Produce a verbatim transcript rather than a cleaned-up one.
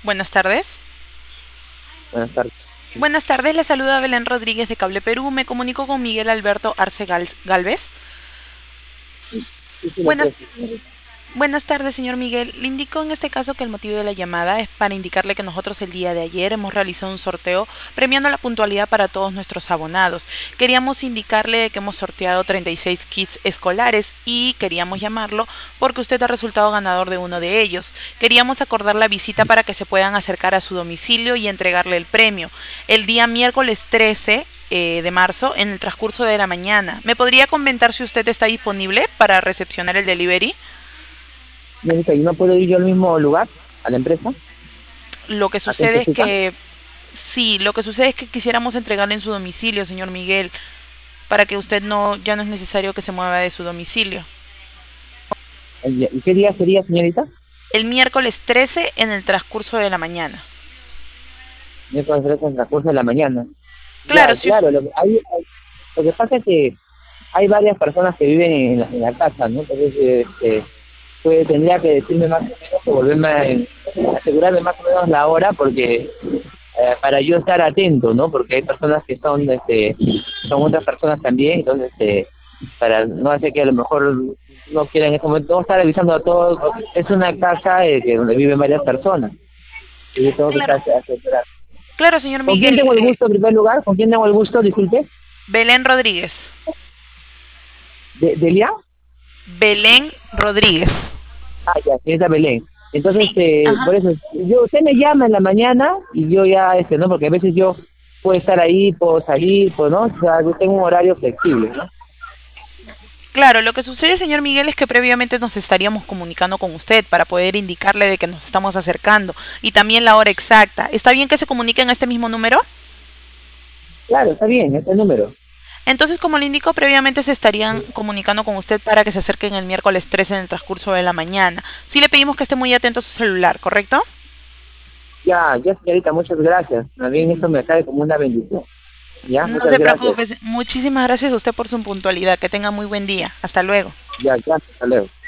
Buenas tardes. Buenas tardes. Buenas tardes, le saluda Belén Rodríguez de Cable Perú. Me comunico con Miguel Alberto Arce Gal- Galvez. Sí, sí, sí, lo Buenas, creo, sí, señorita. buenas tardes, señor Miguel. Le indico en este caso que el motivo de la llamada es para indicarle que nosotros el día de ayer hemos realizado un sorteo premiando la puntualidad para todos nuestros abonados. Queríamos indicarle que hemos sorteado treinta y seis kits escolares y queríamos llamarlo porque usted ha resultado ganador de uno de ellos. Queríamos acordar la visita para que se puedan acercar a su domicilio y entregarle el premio. El día miércoles trece eh, de marzo en el transcurso de la mañana. ¿Me podría comentar si usted está disponible para recepcionar el delivery? Señorita, ¿y no puedo ir yo al mismo lugar, a la empresa, Lo que a hacer sucede es cita? que sí, lo que sucede es que quisiéramos entregarle en su domicilio, señor Miguel, para que usted no ya no es necesario que se mueva de su domicilio. ¿Y y qué día sería, señorita? El miércoles trece en el transcurso de la mañana. Miércoles trece en el transcurso de la mañana. Ya, Claro, si us- claro, lo que, hay- hay- lo que pasa es que hay varias personas que viven en la, en la casa, ¿no? Entonces, este, pues, tendría que decirme más o menos, o volverme a, asegurarme más o menos la hora, porque eh, para yo estar atento, ¿no? Porque hay personas que son, este, son otras personas también, entonces, este, para no hacer que a lo mejor no quieran en ese momento, no estar avisando a todos, es una casa eh, que donde viven varias personas, y yo tengo que estar claro, asegurar. claro, señor ¿Con quién Miguel, tengo el eh, gusto en primer lugar? ¿Con quién tengo el gusto? Disculpe. Belén Rodríguez. ¿De, Delia? Belén Rodríguez. Ah, ya, señorita Belén. Entonces, Sí, este, ajá. por eso, yo, usted me llama en la mañana y yo ya, este, ¿no? Porque a veces yo puedo estar ahí, puedo salir, pues, ¿no? O sea, yo tengo un horario flexible, ¿no? Claro, lo que sucede, señor Miguel, es que previamente nos estaríamos comunicando con usted para poder indicarle de que nos estamos acercando y también la hora exacta. ¿Está bien que se comuniquen a este mismo número? Claro, está bien, este número. Entonces, como le indico, previamente se estarían comunicando con usted para que se acerquen el miércoles trece en el transcurso de la mañana. Sí le pedimos que esté muy atento a su celular, ¿correcto? Ya, ya, señorita, muchas gracias. Más bien eso me cae como una bendición. Ya, No muchas se gracias. preocupe. Muchísimas gracias a usted por su puntualidad. Que tenga muy buen día. Hasta luego. Ya, ya, hasta luego.